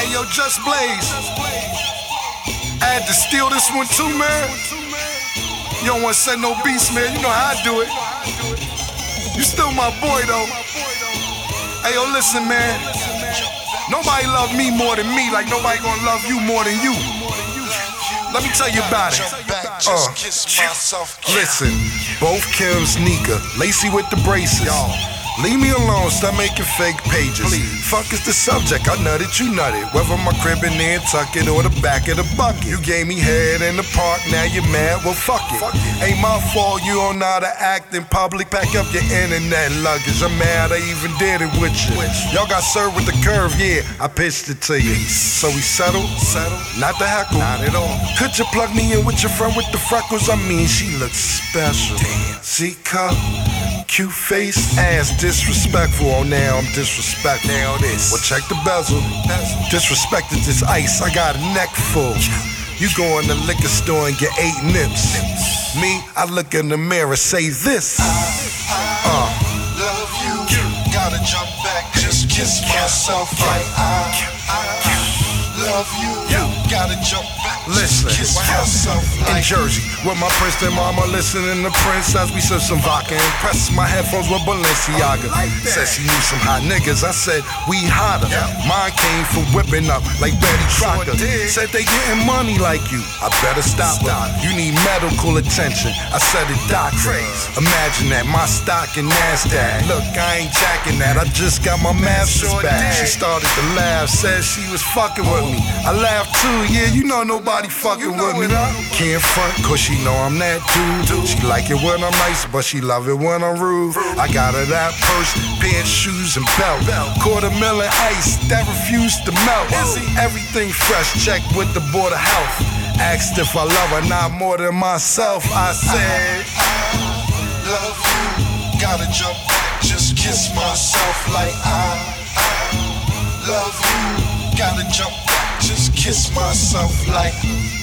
yo, Just Blaze. I had to steal this one too, man. You don't want to send no beats, man. You know how I do it. You still my boy, though. Hey, yo, listen, man. Nobody love me more than me, like nobody gonna love you more than you. Let me tell you about it. Listen, both Kim's Nika, Lacey with the braces. Leave me alone, stop making fake pages. Fuck is the subject, I nutted, you nutted. Whether my crib in there, tuck it, or the back of the bucket. You gave me head in the park, now you're mad, well fuck it. Ain't my fault you don't know how to act in public. Pack up your internet luggage, I'm mad I even did it with you. Y'all got served with the curve, yeah, I pitched it to you. So we settled, not the heckle, not at all. Could you plug me in with your friend with the freckles? I mean, she looks special. See, cup, cute face, ass disrespectful. Oh, now I'm disrespectful. Now this. Well, check the bezel. Disrespected this ice. I got a neck full. You go in the liquor store and get 8 nips. Me, I look in the mirror, say this. I love you. Gotta jump back, just kiss myself like I love you. Gotta jump back. Listen, in Jersey, with my Princeton mama listening to Prince as we sip some vodka and press my headphones with Balenciaga. Said she knew some hot niggas, I said we hotter. Mine came from whipping up like Betty Crocker. Said they getting money like you, I better stop her. You need medical attention, I said it doctor. Imagine that, my stock in NASDAQ. Look, I ain't jacking that, I just got my master's back. She started to laugh, said she was fucking with me. I laughed too, yeah, you know nobody fucking with me. Can't front, cause she know I'm that dude. She like it when I'm nice, but she love it when I'm rude. I got her that purse, pants, shoes, and belt. $250,000 ice that refused to melt. Everything fresh, check with the Board of Health. Asked if I love her, not more than myself. I said, I love you. Gotta jump back, just kiss myself like I love you. Gotta jump back, just kiss myself like